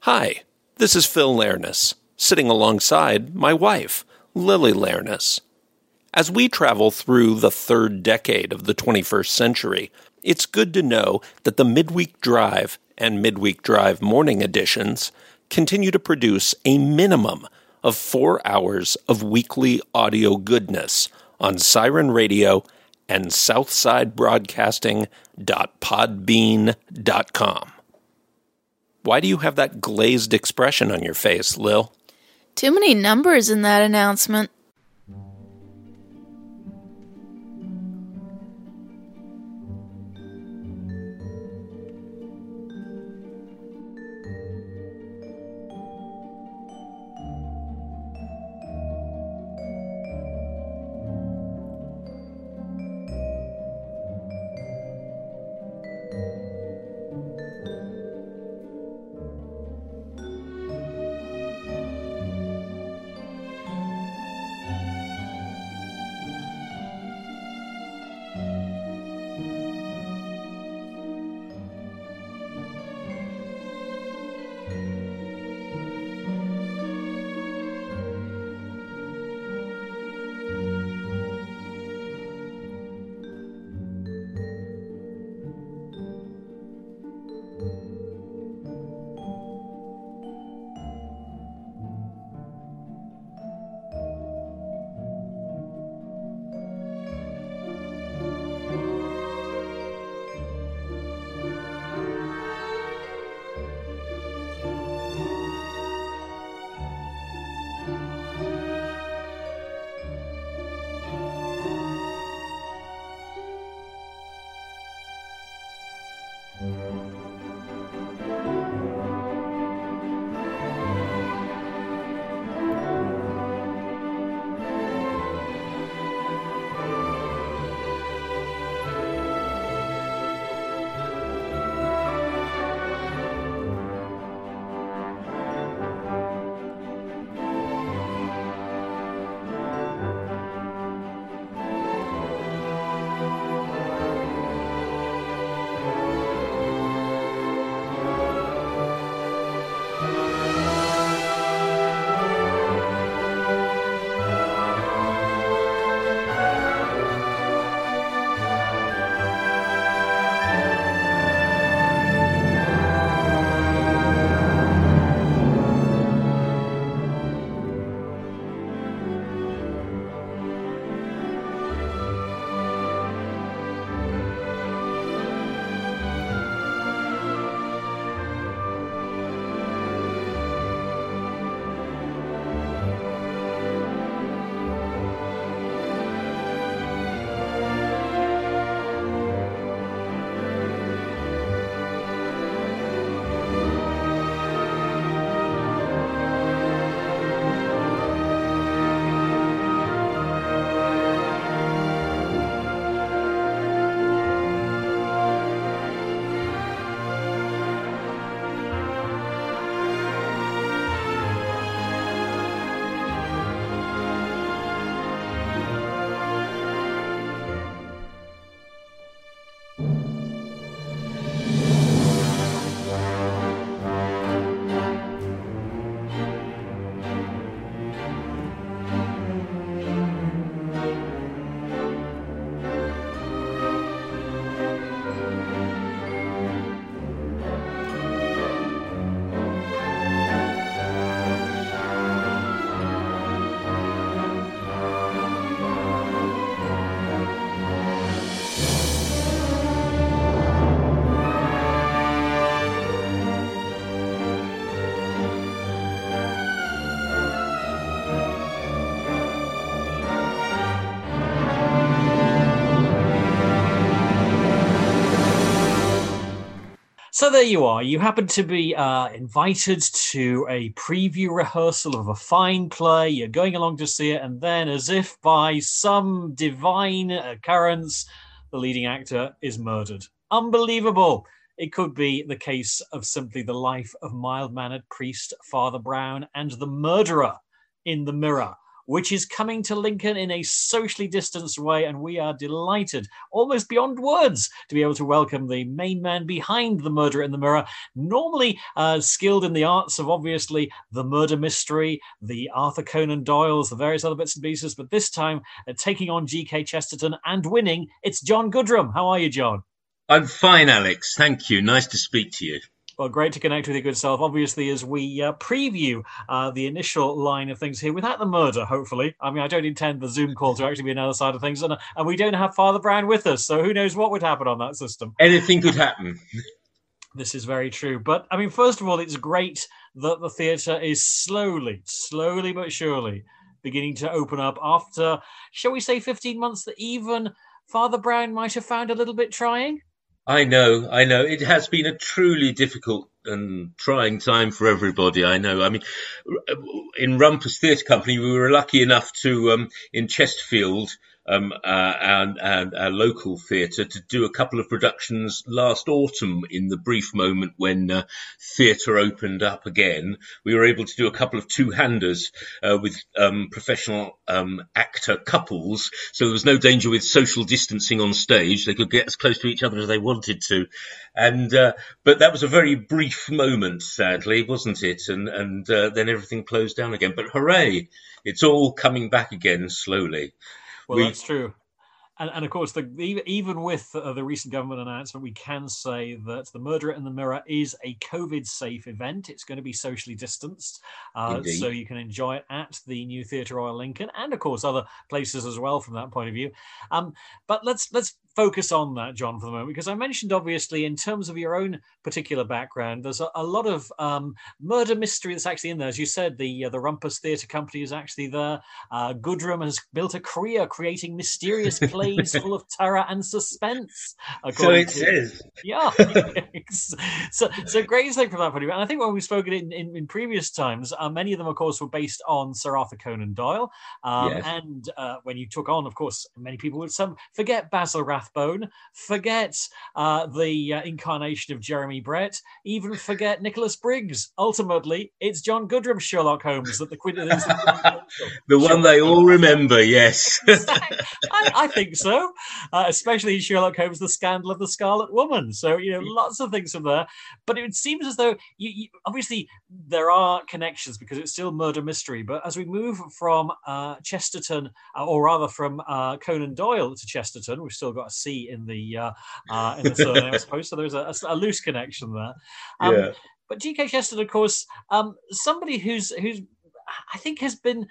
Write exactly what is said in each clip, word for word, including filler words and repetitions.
Hi, this is Phil Lairness, sitting alongside my wife, Lily Lairness. As we travel through the third decade of the twenty-first century, it's good to know that the Midweek Drive and Midweek Drive morning editions continue to produce a minimum of four hours of weekly audio goodness on Siren Radio and southside broadcasting dot podbean dot com. Why do you have that glazed expression on your face, Lil? Too many numbers in that announcement. So there you are. You happen to be uh, invited to a preview rehearsal of a fine play. You're going along to see it, and then, as if by some divine occurrence, the leading actor is murdered. Unbelievable. It could be the case of simply the life of mild-mannered priest Father Brown and the murderer in the mirror. which is coming to Lincoln in a socially distanced way, and we are delighted, almost beyond words, to be able to welcome the main man behind The Murder in the Mirror, normally uh, skilled in the arts of, obviously, the murder mystery, the Arthur Conan Doyles, the various other bits and pieces, but this time uh, taking on G K Chesterton and winning, it's John Goodrum. How are you, John? I'm fine, Alex. Thank you. Nice to speak to you. Well, great to connect with your good self. Obviously, as we uh, preview uh, the initial line of things here, without the murder, hopefully. I mean, I don't intend the Zoom call to actually be another side of things, and, and we don't have Father Brown with us, so who knows what would happen on that system. Anything could happen. This is very true. But, I mean, first of all, it's great that the theatre is slowly, slowly but surely beginning to open up after, shall we say, fifteen months that even Father Brown might have found a little bit trying? I know, I know. It has been a truly difficult and trying time for everybody, I know. I mean, in Rumpus Theatre Company, we were lucky enough to, um, in Chesterfield, um, uh, and, and our local theatre, to do a couple of productions last autumn in the brief moment when uh, theatre opened up again. We were able to do a couple of two-handers uh, with um, professional um, actor couples, so there was no danger with social distancing on stage. They could get as close to each other as they wanted to. And uh, but that was a very brief moment, sadly, wasn't it? And, and uh, then everything closed down again. But hooray, it's all coming back again slowly. Well, we, that's true. And, and of course, the, even with uh, the recent government announcement, we can say that The Murder in the Mirror is a COVID-safe event. It's going to be socially distanced, uh, so you can enjoy it at the New Theatre Royal Lincoln, and of course other places as well from that point of view. Um, but let's let's focus on that, John, for the moment, because I mentioned, obviously, in terms of your own particular background, there's a, a lot of um, murder mystery that's actually in there. As you said, the uh, the Rumpus Theatre Company is actually there. Uh, Goodrum has built a career creating mysterious plays full of terror and suspense. So it to, says. Yeah. so, so great thing from that point of view. And I think when we've spoken in, in, in previous times, uh, many of them, of course, were based on Sir Arthur Conan Doyle. Um, Yes. And uh, when you took on, of course, many people would some forget Basil Rathbone, forget uh, the uh, incarnation of Jeremy Brett, even forget Nicholas Briggs. Ultimately, it's John Goodrum's Sherlock Holmes that the Queen. The one they all remember, yes. I, I think so, uh, especially in Sherlock Holmes, The Scandal of the Scarlet Woman. So, you know, lots of things from there. But it seems as though, you, you, obviously, there are connections because it's still murder mystery. But as we move from uh, Chesterton, uh, or rather from uh, Conan Doyle to Chesterton, we've still got a C in the uh, uh, in the surname, I suppose. So there's a, a, a loose connection there. Um, Yeah. But G K Chesterton, of course, um, somebody who's who's I think has been.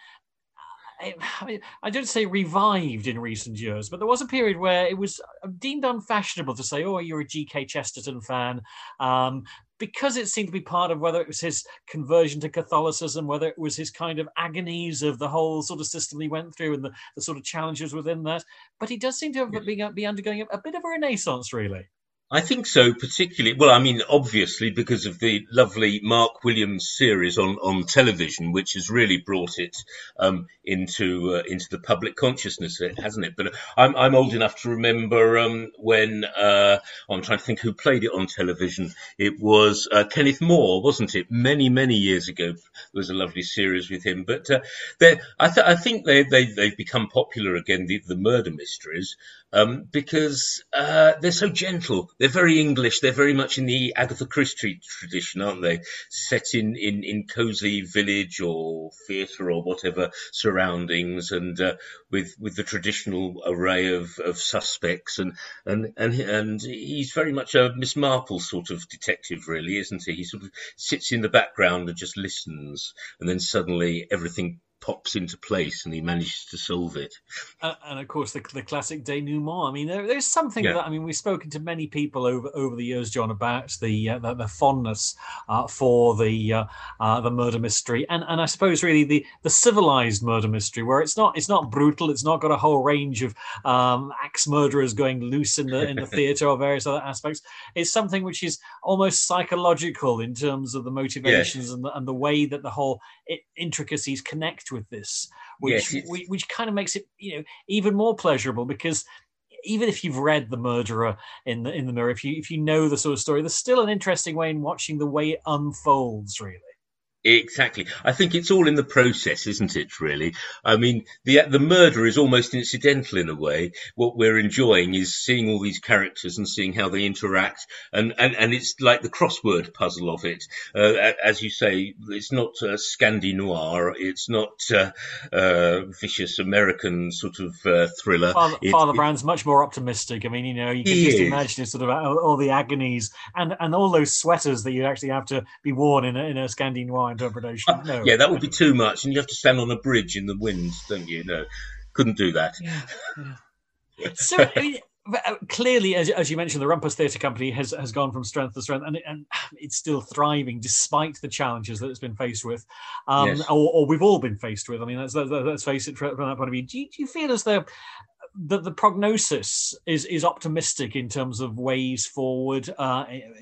I, I don't say revived in recent years, but there was a period where it was deemed unfashionable to say, oh, you're a G K Chesterton fan, um, because it seemed to be part of whether it was his conversion to Catholicism, whether it was his kind of agonies of the whole sort of system he went through and the, the sort of challenges within that. But he does seem to have been, be undergoing a, a bit of a renaissance, really. I think so, particularly, well, I mean, obviously because of the lovely Mark Williams series on, on television, which has really brought it um, into uh, into the public consciousness, hasn't it? But I'm I'm old enough to remember um, when, uh, I'm trying to think who played it on television. It was uh, Kenneth Moore, wasn't it? Many, many years ago, there was a lovely series with him. But uh, I, th- I think they, they, they've become popular again, the, the murder mysteries, um, because uh, they're so gentle. They're very English. They're very much in the Agatha Christie tradition, aren't they? Set in, in, in cosy village or theatre or whatever surroundings, and uh, with with the traditional array of, of suspects. And, and and and he's very much a Miss Marple sort of detective, really, isn't he? He sort of sits in the background and just listens, and then suddenly everything pops into place and he manages to solve it. Uh, and of course, the, the classic denouement. I mean, there, there's something Yeah. that, I mean, we've spoken to many people over over the years, John, about the uh, the, the fondness uh, for the uh, uh, the murder mystery, and and I suppose really the the civilized murder mystery, where it's not it's not brutal, it's not got a whole range of um, axe murderers going loose in the in the theatre or various other aspects. It's something which is almost psychological in terms of the motivations Yes. and the, and the way that the whole it, intricacies connect with this, which Yes, it's- which, which kind of makes it, you know, even more pleasurable, because even if you've read The Murderer in the in the Mirror, if you if you know the sort of story, there's still an interesting way in watching the way it unfolds, really. Exactly. I think it's all in the process, isn't it, really? I mean, the the murder is almost incidental in a way. What we're enjoying is seeing all these characters and seeing how they interact. And, and, and it's like the crossword puzzle of it. Uh, as you say, it's not uh, Scandi noir. It's not uh, uh, vicious American sort of uh, thriller. Father, it, Father it, Brown's much more optimistic. I mean, you know, you can he just is. imagine sort of all, all the agonies and, and all those sweaters that you actually have to be worn in a, in a Scandi noir interpretation. No. Yeah, that would be too much, and you have to stand on a bridge in the wind, don't you? No, couldn't do that. Yeah, yeah. So, I mean, clearly, as, as you mentioned, the Rumpus Theatre Company has, has gone from strength to strength, and, it, and it's still thriving despite the challenges that it's been faced with, um, Yes. or, or we've all been faced with. I mean, let's, let's face it, from that point of view. Do you, do you feel as though that the prognosis is is optimistic in terms of ways forward uh,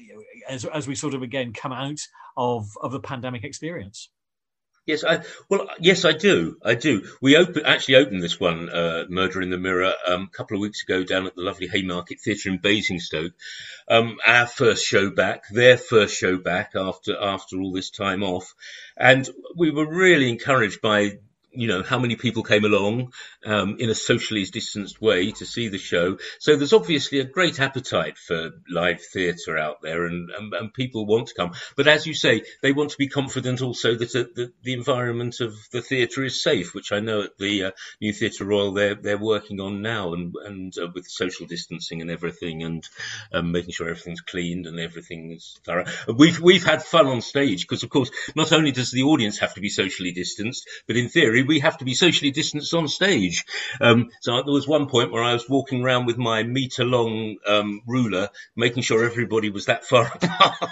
as as we sort of again come out of of the pandemic experience? Yes, I well, yes, I do. I do. We open actually opened this one, uh, Murder in the Mirror, um, a couple of weeks ago down at the lovely Haymarket Theatre in Basingstoke. Um, our first show back, their first show back after after all this time off, and we were really encouraged by, you know, how many people came along um, in a socially distanced way to see the show. So there's obviously a great appetite for live theatre out there, and, and, and people want to come. But as you say, they want to be confident also that uh, the, the environment of the theatre is safe, which I know at the uh, New Theatre Royal they're they're working on now, and and uh, with social distancing and everything, and um, making sure everything's cleaned and everything is thorough. We've we've had fun on stage because, of course, not only does the audience have to be socially distanced, but in theory we have to be socially distanced on stage. Um, so there was one point where I was walking around with my metre-long um, ruler, making sure everybody was that far apart.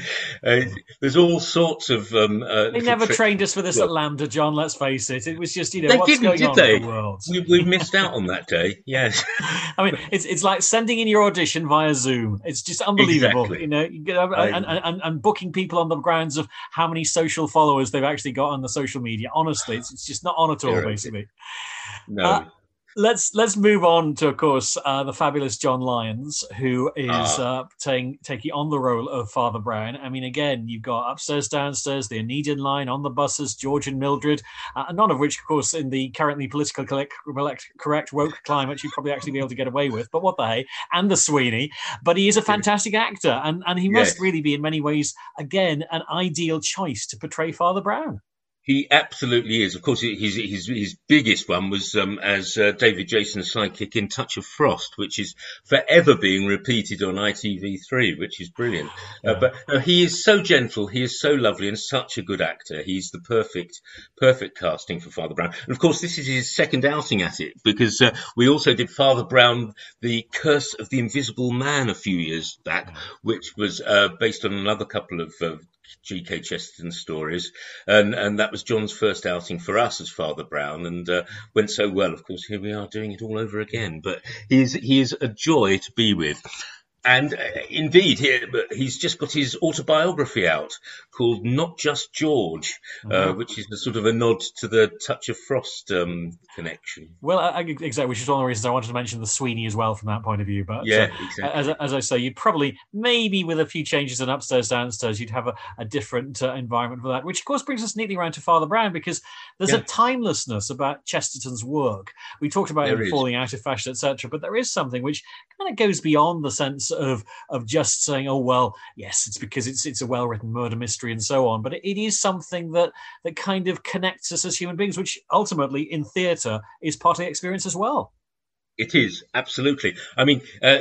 uh, there's all sorts of... Um, uh, they never tricks. trained us for this Well, at Lambda, John, let's face it. It was just, you know, they what's didn't, going did on they? in the world? We, we missed out on that day, yes. I mean, it's it's like sending in your audition via Zoom. It's just unbelievable, Exactly. you know, you get, and, and, and, and booking people on the grounds of how many social followers they've actually got on the social media. Honestly, it's, it's just not on at all, Zero. basically. No. Uh, let's let's move on to, of course, uh, the fabulous John Lyons, who is Ah. uh, taking taking on the role of Father Brown. I mean, again, you've got Upstairs, Downstairs, the Aeneid line, On the Buses, George and Mildred, uh, none of which, of course, in the currently politically correct, correct woke climate, you'd probably actually be able to get away with. But what the hey? And the Sweeney. But he is a fantastic actor, and, and he must Yes. really be, in many ways, again, an ideal choice to portray Father Brown. He absolutely is. Of course, his his his biggest one was um, as uh, David Jason's sidekick in Touch of Frost, which is forever being repeated on I T V three, which is brilliant. Yeah. Uh, but no, he is so gentle, he is so lovely, and such a good actor. He's the perfect perfect casting for Father Brown. And of course, this is his second outing at it, because uh, we also did Father Brown, The Curse of the Invisible Man, a few years back, which was uh, based on another couple of uh, G K Chesterton stories, and and that was John's first outing for us as Father Brown, and uh, went so well. Of course, here we are doing it all over again. But he is he is a joy to be with. And uh, indeed, he, but he's just got his autobiography out called Not Just George, uh, which is a sort of a nod to the Touch of Frost um, connection. Well, I, I, exactly, which is one of the reasons I wanted to mention the Sweeney as well from that point of view. But Yeah, uh, exactly. as, as I say, you'd probably, maybe with a few changes in Upstairs, Downstairs, you'd have a, a different uh, environment for that, which of course brings us neatly around to Father Brown, because there's Yeah. a timelessness about Chesterton's work. We talked about There him is. falling out of fashion, et cetera, but there is something which kind of goes beyond the sense of of just saying, oh, well, yes, it's because it's it's a well-written murder mystery and so on, but it, it is something that that kind of connects us as human beings, which ultimately in theatre is part of the experience as well. It is, absolutely. I mean, uh,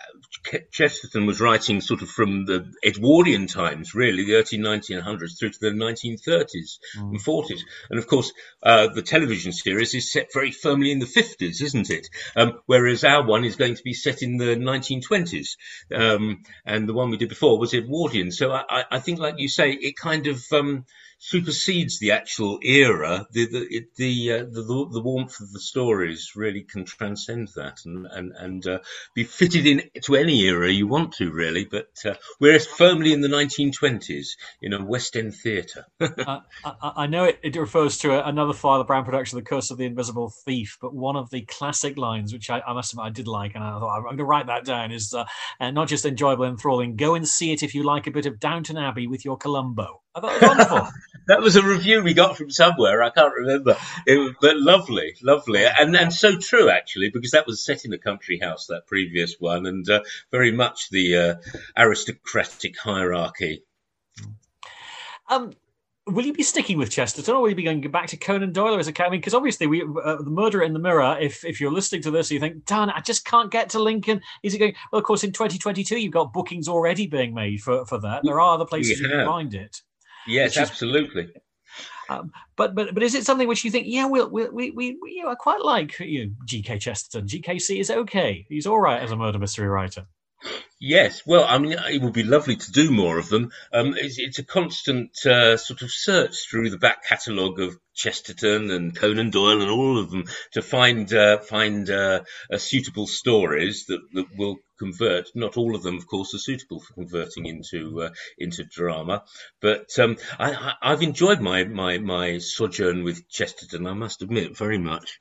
Chesterton was writing sort of from the Edwardian times, really, the early nineteen hundreds through to the nineteen thirties Mm. and forties. And of course, uh, the television series is set very firmly in the fifties, isn't it? Um, whereas our one is going to be set in the nineteen twenties. Um, and the one we did before was Edwardian. So I, I, I think, like you say, it kind of um, supersedes the actual era. The the it, the, uh, the the warmth of the stories really can transcend that and and and uh, be fitted in to any era you want to, really. But uh, we're firmly in the nineteen twenties in a West End theatre. uh, I, I know it, it refers to another Father Brown production, The Curse of the Invisible Thief, but one of the classic lines, which I, I must admit I did like, and I thought I'm going to write that down, is uh, uh, not just enjoyable and enthralling, go and see it if you like a bit of Downton Abbey with your Columbo. I thought it was wonderful. That was a review we got from somewhere. I can't remember. It was, but lovely, lovely, and and so true actually, because that was set in a country house, that previous one, and uh, very much the uh, aristocratic hierarchy. Um, will you be sticking with Chesterton, or will you be going back to Conan Doyle as a cat? I mean, because obviously, we uh, the Murder in the Mirror. If if you're listening to this, you think, "Darn, I just can't get to Lincoln." Is it going? Well, of course, in twenty twenty-two, you've got bookings already being made for for that. There are other places you can find it. Yes, absolutely. Is, um, but but but is it something which you think? Yeah, we'll, we'll, we we we you know, I quite like you know, G K Chesterton. G K C is okay. He's all right as a murder mystery writer. Yes, well, I mean, it would be lovely to do more of them. Um, it's, it's a constant uh, sort of search through the back catalogue of Chesterton and Conan Doyle and all of them to find uh, find uh, uh, suitable stories that, that will convert. Not all of them, of course, are suitable for converting into uh, into drama. But um, I, I, I've enjoyed my, my my sojourn with Chesterton, I must admit, very much,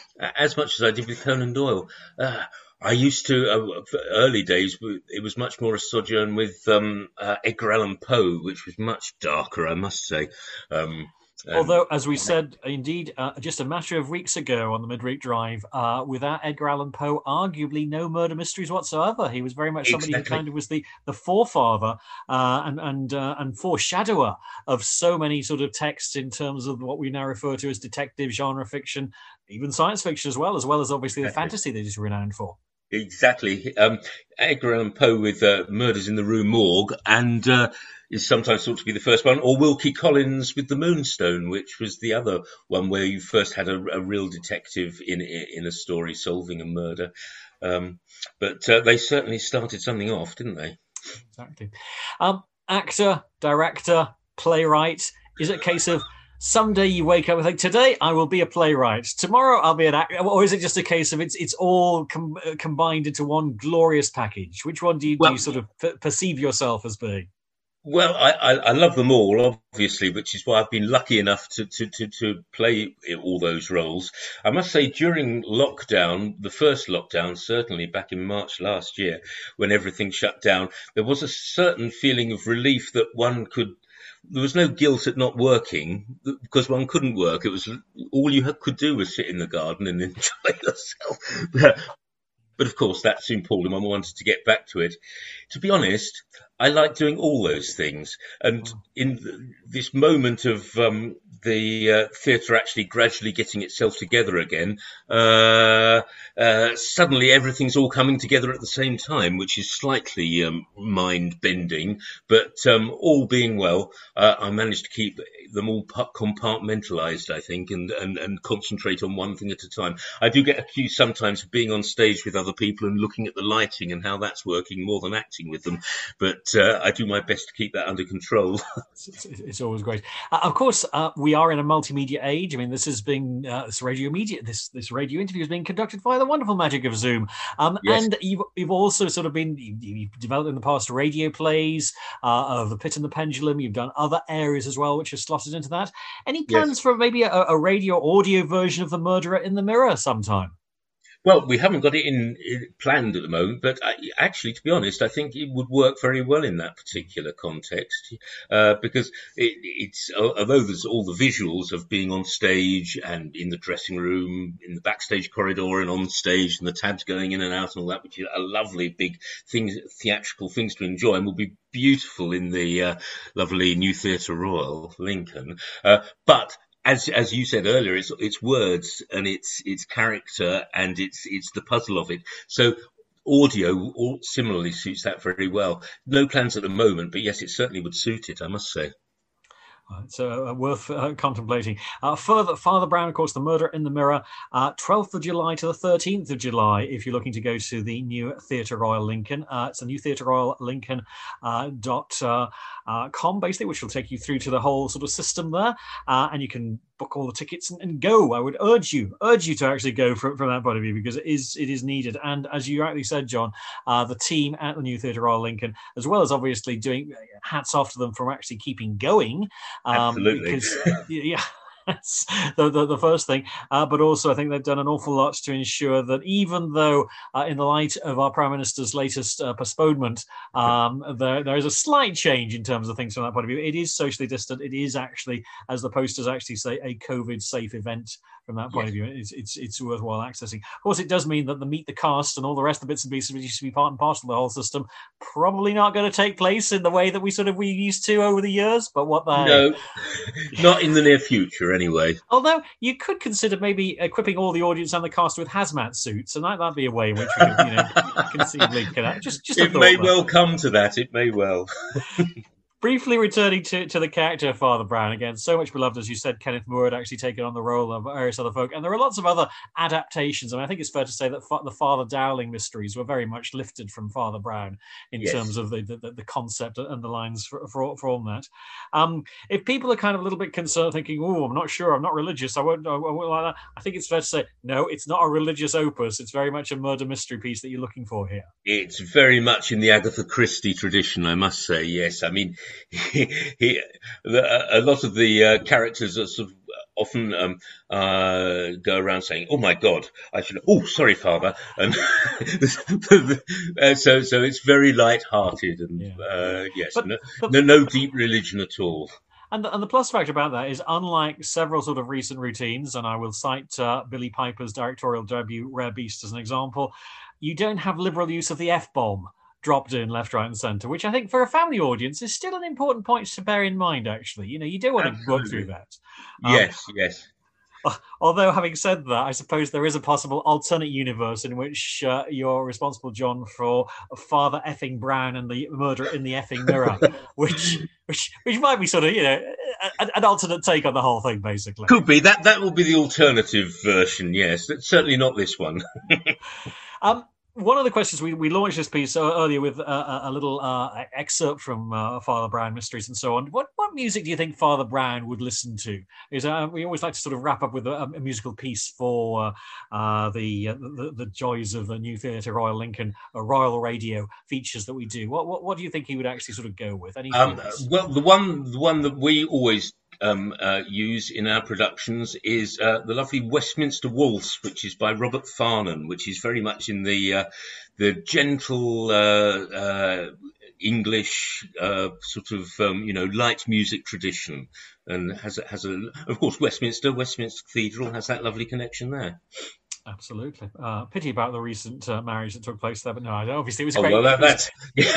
as much as I did with Conan Doyle. Uh, I used to, uh, for early days, it was much more a sojourn with um, uh, Edgar Allan Poe, which was much darker, I must say. Um, Although, as we said, indeed, uh, just a matter of weeks ago on the Midweek Drive, uh, without Edgar Allan Poe, arguably no murder mysteries whatsoever. He was very much somebody exactly. who kind of was the, the forefather uh, and and uh, and foreshadower of so many sort of texts in terms of what we now refer to as detective genre fiction, even science fiction as well, as well as obviously the exactly. fantasy that he's renowned for. Exactly. Um, Edgar Allan Poe with uh, Murders in the Rue Morgue, and uh, is sometimes thought to be the first one, or Wilkie Collins with The Moonstone, which was the other one where you first had a, a real detective in in a story solving a murder. Um, but uh, they certainly started something off, didn't they? Exactly. Um, actor, director, playwright. Is it a case of someday you wake up and think, today I will be a playwright, tomorrow I'll be an actor, or is it just a case of it's it's all com- combined into one glorious package? Which one do you, well, do you sort of f- perceive yourself as being? Well, I, I, I love them all, obviously, which is why I've been lucky enough to, to, to, to play all those roles. I must say, during lockdown, the first lockdown, certainly back in March last year, when everything shut down, there was a certain feeling of relief that one could there was no guilt at not working because one couldn't work. It was all you could do was sit in the garden and enjoy yourself. But of course, that soon pulled him. I wanted to get back to it. To be honest, I like doing all those things. And in this moment of um, the uh, theatre actually gradually getting itself together again, uh, uh, suddenly everything's all coming together at the same time, which is slightly um, mind-bending. But um, all being well, uh, I managed to keep them all compartmentalised, I think, and, and, and concentrate on one thing at a time. I do get accused sometimes of being on stage with other people and looking at the lighting and how that's working more than acting with them. But uh, I do my best to keep that under control. it's, it's always great. Uh, of course, uh, we are in a multimedia age. I mean, this has been uh, this radio media. This this radio interview is being conducted via the wonderful magic of Zoom. Um, yes. And you've you've also sort of been you, you've developed in the past radio plays uh, of The Pit and the Pendulum. You've done other areas as well, which are slotted into that. Any plans yes. for maybe a, a radio audio version of The Murderer in the Mirror sometime? Well, we haven't got it in, in planned at the moment, but I, actually, to be honest, I think it would work very well in that particular context uh, because it, it's although there's all the visuals of being on stage and in the dressing room, in the backstage corridor, and on stage, and the tabs going in and out and all that, which is a lovely big things, theatrical things to enjoy, and will be beautiful in the uh, lovely New Theatre Royal, Lincoln. Uh, but As as you said earlier, it's it's words and it's it's character and it's it's the puzzle of it. So audio all similarly suits that very well. No plans at the moment, but yes, it certainly would suit it, I must say. It's uh, worth uh, contemplating. Uh, further, Father Brown, of course, The Murder in the Mirror, uh, twelfth of July to the thirteenth of July, if you're looking to go to the New Theatre Royal Lincoln. Uh, it's a New Theatre Royal Lincoln uh, dot uh, uh, com, basically, which will take you through to the whole sort of system there. Uh, and you can book all the tickets and, and go. I would urge you, urge you to actually go from, from that point of view, because it is it is needed. And as you rightly said, John, uh, the team at the New Theatre Royal Lincoln, as well as obviously doing, hats off to them for actually keeping going. Um, Absolutely. Because, yeah, That's the, the, the first thing. Uh, but also, I think they've done an awful lot to ensure that even though, uh, in the light of our Prime Minister's latest uh, postponement, um, there, there is a slight change in terms of things from that point of view. It is socially distant. It is actually, as the posters actually say, a COVID-safe event. From that point yes. of view, it's, it's it's worthwhile accessing. Of course, it does mean that the meet the cast and all the rest of the bits and pieces which used to be part and parcel of the whole system probably not going to take place in the way that we sort of we used to over the years. But what the no, not in the near future, anyway. Although you could consider maybe equipping all the audience and the cast with hazmat suits, and that that'd be a way in which we could, you know, conceivably get just just. It may well come to that. It may well. Briefly returning to, to the character of Father Brown, again, so much beloved, as you said, Kenneth Moore had actually taken on the role of various other folk, and there are lots of other adaptations. I mean, I think it's fair to say that fa- the Father Dowling mysteries were very much lifted from Father Brown in yes. terms of the, the, the concept and the lines for, for, for all that. Um, if people are kind of a little bit concerned, thinking, oh, I'm not sure, I'm not religious, I won't, I won't like that, I think it's fair to say, no, it's not a religious opus, it's very much a murder mystery piece that you're looking for here. It's very much in the Agatha Christie tradition, I must say, yes. I mean, He, he, a lot of the uh, characters are sort of often um, uh, go around saying, "Oh my God, I should." Oh, sorry, Father. And uh, so, so it's very light-hearted, and yeah. uh, yes, but, no, but, no, no deep religion at all. And the, and the plus factor about that is, unlike several sort of recent routines, and I will cite uh, Billy Piper's directorial debut, Rare Beast, as an example, you don't have liberal use of the F-bomb dropped in left, right, and centre, which I think for a family audience is still an important point to bear in mind, actually. You know, you do want Absolutely. to work through that. Um, yes, yes. Although, having said that, I suppose there is a possible alternate universe in which uh, you're responsible, John, for Father effing Brown and the murder in the effing mirror, which which which might be sort of, you know, a, an alternate take on the whole thing, basically. Could be. That that will be the alternative version, yes. It's certainly not this one. um. One of the questions, we, we launched this piece earlier with a, a little uh, excerpt from uh, Father Brown Mysteries and so on. What what music do you think Father Brown would listen to? Is uh, we always like to sort of wrap up with a, a musical piece for uh, uh, the, uh, the the joys of the New Theatre Royal Lincoln uh, Royal Radio features that we do. What what what do you think he would actually sort of go with? Any um, well, the one the one that we always Um, uh, use in our productions is uh, the lovely Westminster Waltz, which is by Robert Farnon, which is very much in the uh, the gentle uh, uh, English uh, sort of um, you know light music tradition, and has has a of course Westminster Westminster Cathedral has that lovely connection there. Absolutely. Uh, pity about the recent uh, marriage that took place there, but no, obviously it was oh, great. Well, that, that's...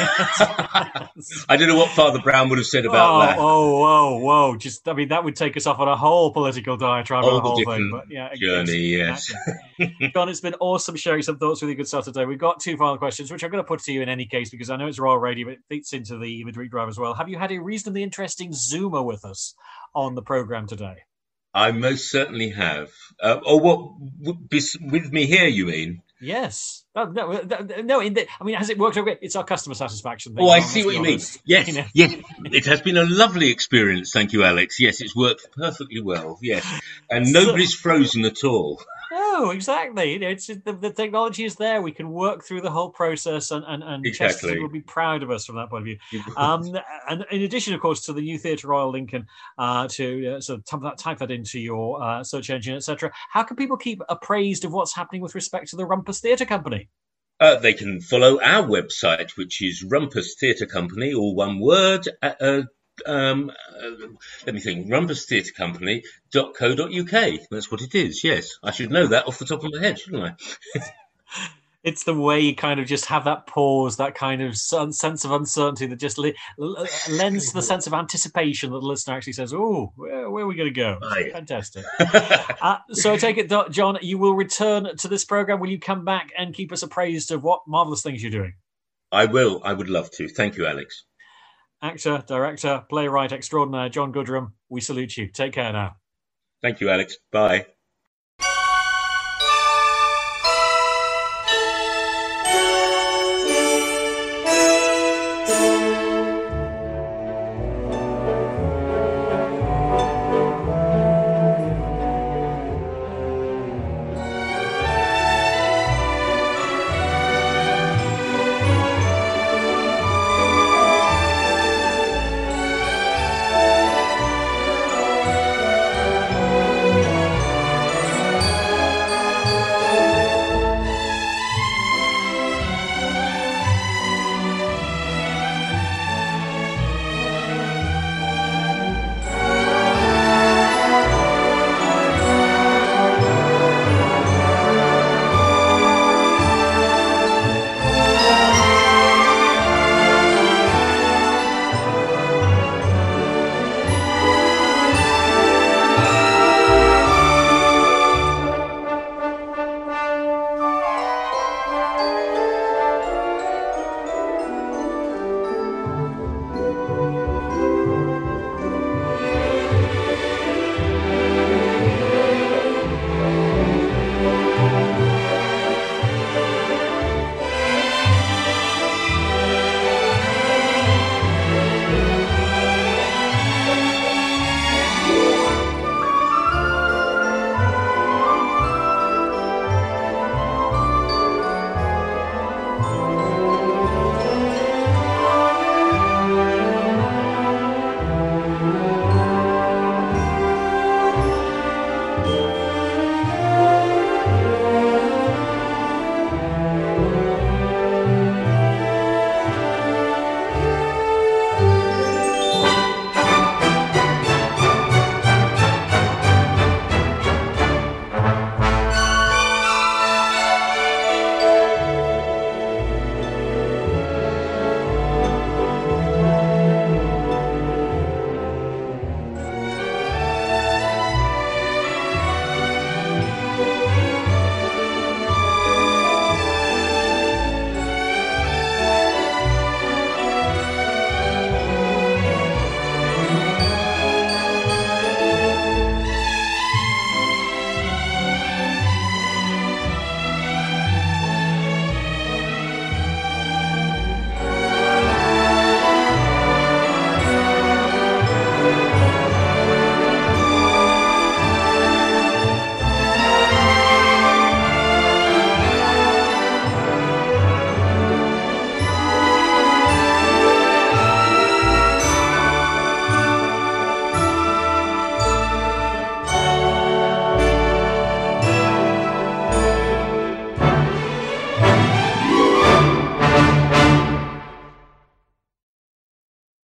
I don't know what Father Brown would have said about oh, that. Oh, whoa, whoa! Just, I mean, that would take us off on a whole political diatribe on the whole thing. But yeah, journey, yes. John, it's been awesome sharing some thoughts with you. Good start today. We've got two final questions, which I'm going to put to you in any case because I know it's Royal Radio, but it fits into the Midweek Drive as well. Have you had a reasonably interesting Zoomer with us on the programme today? I most certainly have. Uh, oh, what with me here? You mean? Yes. Oh, no, no. In the, I mean, has it worked okay? It's our customer satisfaction thing. Oh, I see what you mean. Yes, you know? Yes. It has been a lovely experience. Thank you, Alex. Yes, it's worked perfectly well. Yes, and nobody's so, frozen at all. No, exactly. You know, it's the, the technology is there. We can work through the whole process, and and, and exactly. Chesterton will be proud of us from that point of view. Um, and in addition, of course, to the New Theatre Royal Lincoln, uh, to uh, sort of type that, type that into your uh, search engine, et cetera. How can people keep appraised of what's happening with respect to the Rumpus Theatre Company? Uh, they can follow our website, which is Rumpus Theatre Company, all one word. Uh, um, uh, let me think. rumpus theatre company dot co dot uk. That's what it is. Yes, I should know that off the top of my head, shouldn't I? It's the way you kind of just have that pause, that kind of sense of uncertainty that just li- lends to the sense of anticipation that the listener actually says, oh, where, where are we going to go? Right. Fantastic. uh, so I take it, John, you will return to this programme. Will you come back and keep us appraised of what marvellous things you're doing? I will. I would love to. Thank you, Alex. Actor, director, playwright extraordinaire, John Goodrem, we salute you. Take care now. Thank you, Alex. Bye.